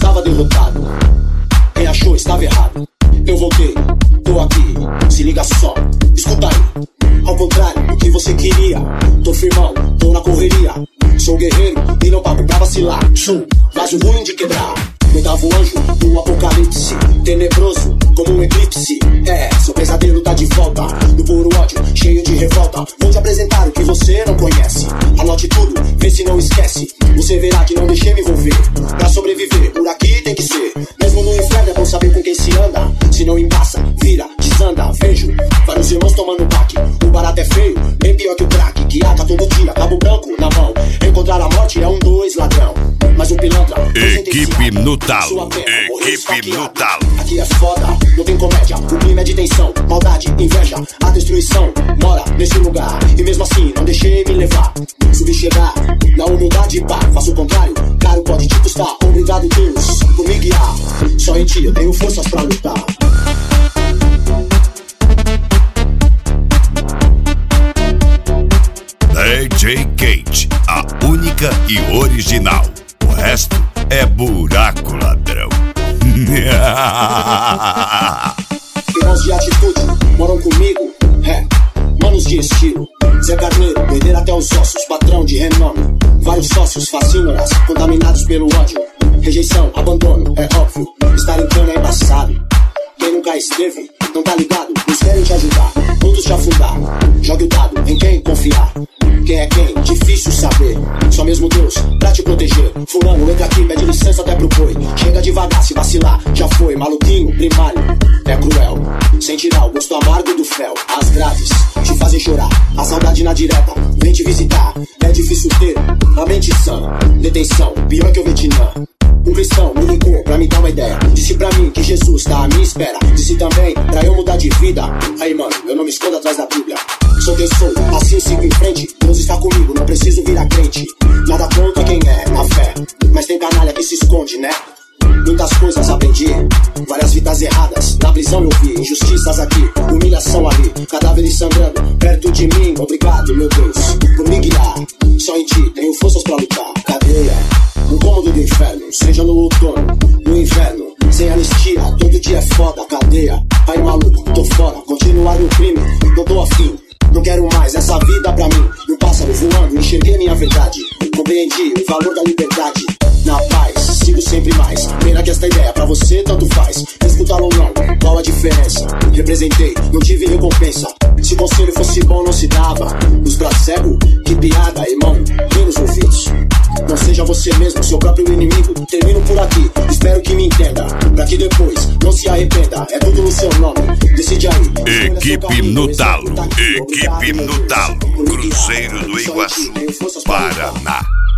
tava derrotado. Quem achou estava errado. Eu voltei, tô aqui, se liga só, escuta aí. Ao contrário do que você queria, tô firmão, tô na correria. Sou guerreiro e não pago pra vacilar. Sou vaso ruim de quebrar. Oitavo anjo do apocalipse, tenebroso como um eclipse. Seu pesadelo tá de volta, do puro ódio, cheio de revolta. Vou te apresentar o que você não conhece. Anote tudo, vê se não esquece. Você verá que não deixei me envolver. Pra sobreviver, por aqui tem que ser. Mesmo no inferno é bom saber com quem se anda. Se não embaça, vira, desanda. Vejo vários irmãos tomando baque. O barato é feio, bem pior que o crack. Que ata todo dia, cabo branco na mão. Encontrar a morte é 1, 2, ladrão. Mas o pilantra... Equipe no talo, equipe no talo. Aqui é foda, não tem comédia. O clima é de tensão, maldade, inveja. A destruição mora nesse lugar. E mesmo assim não deixei me levar. Subi chegar, na humildade pá. Faço o contrário, caro pode te custar. Obrigado Deus, por me guiar. Só em ti eu tenho forças pra lutar. DJ Kate, a única e original. O resto é buraco, ladrão. Irmãos de atitude, moram comigo. Manos de estilo. Zé Carneiro, doideira até os ossos. Patrão de renome. Vários sócios, fascínoras, contaminados pelo ódio. Rejeição, abandono, é óbvio. Estar em cana é embaçado. Quem nunca esteve, não tá ligado. Uns querem te ajudar, outros te afundar. Jogue o dado, em quem confiar. Quem é quem? Difícil saber. Só mesmo Deus pra te proteger. Fulano, entra aqui, pede licença até pro boi. Chega devagar, se vacilar, já foi. Maluquinho, primário, é cruel. Sem tirar o gosto amargo do fel. As graves te fazem chorar. A saudade na direta, vem te visitar. É difícil ter a mente sã. Detenção, pior que o Vietnã. Um cristão me ligou pra me dar uma ideia. Disse pra mim que Jesus tá à minha espera. Disse também pra eu mudar de vida. Aí mano, eu não me escondo atrás da Bíblia. Sou quem sou, assim sigo em frente. Deus está comigo, não preciso virar crente. Nada contra quem é, na fé. Mas tem canalha que se esconde, né? Muitas coisas aprendi, várias vidas erradas. Na prisão eu vi, injustiças aqui, humilhação ali. Cadáveres sangrando, perto de mim. Obrigado, meu Deus, por me guiar. Só em ti tenho forças pra lutar. Cadeia, um cômodo do inferno. Seja no outono, no inverno. Sem anistia, todo dia é foda. Cadeia, aí maluco, tô fora. Continuar no crime, não tô afim. Não quero mais essa vida pra mim. Um pássaro voando, enxerguei minha verdade. Compreendi o valor da liberdade. Na paz, sigo sempre mais. Pena que esta ideia pra você tanto faz. Escutá-lo ou não, qual a diferença? Representei, não tive recompensa. Se o conselho fosse bom não se dava. Os braços cegos, que piada, irmão. Vem nos ouvidos. Não seja você mesmo, seu próprio inimigo. Termino por aqui, espero que me entenda. Pra que depois não se arrependa. É tudo no seu nome, decide aí. Equipe no talo, equipe no talo. Cruzeiro do Iguaçu, Paraná.